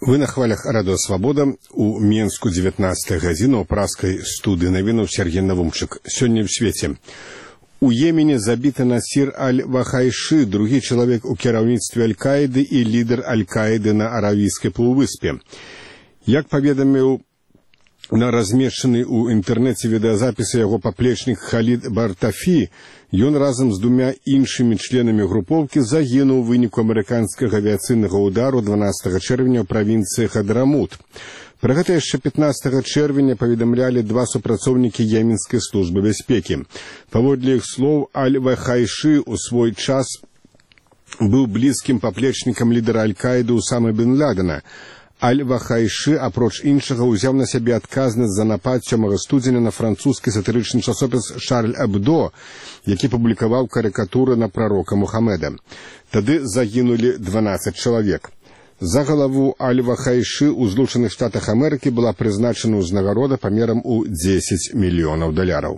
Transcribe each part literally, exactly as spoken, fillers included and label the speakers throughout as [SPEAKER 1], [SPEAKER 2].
[SPEAKER 1] Вы на хвалях Радио Свобода. У Менску девятнадцатая гадзіна ў праскай студыі навінаў Сергей Навумчык. Сёння ў свеце. У Йемене забіты Насір аль-Вахайши, другі чалавек у кіраўніцтве Аль-Каіды і лідар Аль-Каіды на Аравійскай полувыспе. Як паведаміў на размешчаны ў інтэрнэце відэазапісы яго паплечнік Халід Бартафі, ён разам з двумя іншымі членамі групоўкі загінуў у выніку амерыканскага авіяцыйнага ўдару дванаццатага чэрвеня ў правінцыі Хадрамут. Пра гэта яшчэ пятнаццатага чэрвеня паведамлялі два супрацоўнікі Йеменскай службы бяспекі. Паводле іх слоў, Аль-Вахайши ў свой час быў блізкім паплечнікам лідара Аль-Каіды Усамы бен Ладена. Аль-Вахайши, апроч іншага, узяў на сябе адказнасць за напад сёмага студзеня на французскі сатырычны часопіс «Шарль Эбдо», які публікаваў карыкатуры на прарока Мухаммеда. Тады загінулі дванаццаць чалавек. За галаву Аль-Вахайши ў Злучаных Штатах Амерыкі была прызначана ўзнагарода памерам у дзесяць мільёнаў даляраў.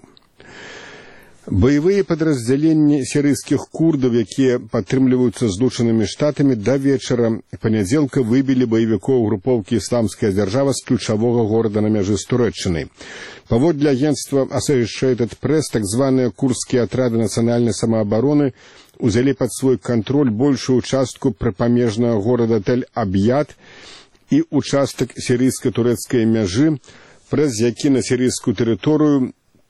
[SPEAKER 1] Боевые падраздзяленні сірыйскіх курдаў, якія падтрымліваюцца Злучанымі Штатамі, да вечара панядзелка выбілі баевікоў групоўкі «Ісламская дзяржава» з ключавога горада на мяжы з Турэччынай. Паводле агенцтва Associated Press, так званыя курдскія атрады нацыянальнай самаабароны узялі пад свой кантроль большую частку прыпамежнага горада Тель-Аб'яд і участак сірыйска-турэцкай мяжы, праз які на сірыйскую тэрыторыю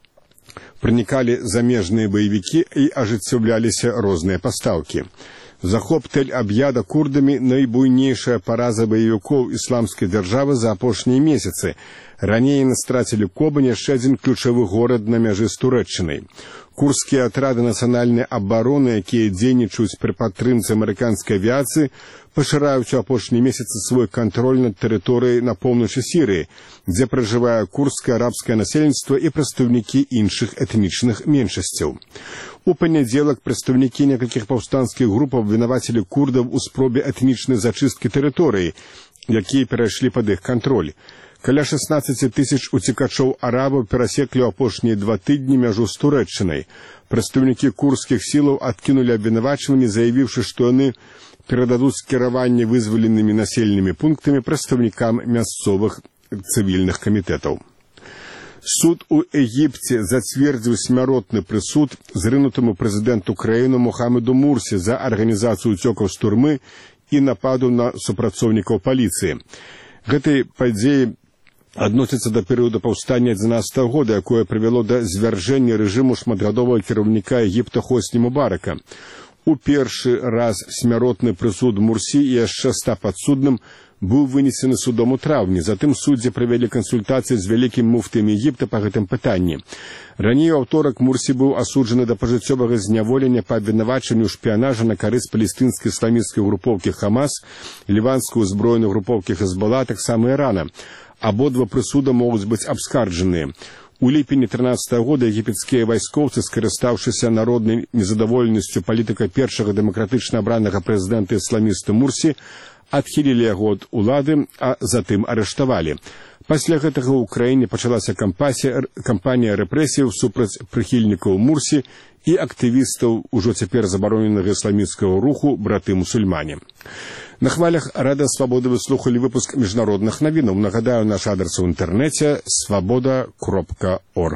[SPEAKER 1] проникали замежные боевики и ажыццяўляліся розныя пастаўкі. Захоп Тель-Аб'яда курдамі найбуйнейшая параза баевікоў ісламскай дзяржавы за апошнія месяцы. Раней яны страцілі Кобань, яшчэ адзін ключавы горад на мяжы з Турэччынай. Курдскія атрады нацыянальнай абароны, якія дзейнічаюць пры падтрымцы амерыканскай авіяцыі, пашыраюць у апошнія месяцы свой кантроль над тэрыторыяй на поўначы Сірыі, дзе пражывае курдскае арабскае насельніцтва і прадстаўнікі іншых этнічных меншасцяў. У панядзелак прадстаўнікі некалькіх паўстанцкіх групаў вінавацілі курдаў у спробе этнічнай зачысткі тэрыторыі, якія перайшлі пад іх кантроль. Каля шаснаццаць тысяч уцекачоў арабаў перасеклі ў апошнія два тыдні мяжу з Турэччынай. Прадстаўнікі курдскіх сілаў адкінулі абвінавачванні, заявіўшы, што яны перададуць кіраванне вызваленымі населенымі пунктамі прадстаўнікам мясцовых цывільных камітэтаў. Суд у Егіпце зацвердзіў смяротны прысуд зрынутаму прэзідэнту краіны Мухаммеду Мурсі за арганізацыю уцёкаў з турмы і нападу на супрацоўнікаў паліцыі. Гэтай падзеі адносіцца да перыяду паўстання адзінаццатага года, якое прывяло да звяржэння рэжыму шматгадовага кіраўніка Егіпта Хосні Мубарака. У першы раз смяротны прысуд Мурсі і яшчэ ста падсудным быў вынесены судом у траўні. Затым суддзі правялі кансультацыі з вялікім муфтыем Егіпта па гэтым пытанні. Раней у аўторак Мурсі быў асуджаны да пажыццёвага зняволення па абвінавачанню ў шпіянажа на карысць палестынскай ісламісцкай групоўкі Хамас, ліванскай узброенай групоўкі Хезбола, таксама Ірана. Абодва прысуда могуць быць абскарджаныя. У ліпені трынаццатага года егіпецкія вайскоўцы, скарыстаўшыся народнай незадаволенасцю палітыка першага дэмакратычна абранага прэзідэнта ісламіста Мурсі, адхілілі яго ад улады, а затым арыштавалі. Пасля гэтага ў краіне пачалася кампанія рэпрэсіяў супраць прыхільнікаў Мурсі і актывістаў ужо цяпер забароненага ісламісцкага руху браты-мусульмане. На хвалях Радио Свобода вы слухали выпуск міжнародных навінаў. Нагадаю, наш адрес у інтэрнэце свобода кропка орг.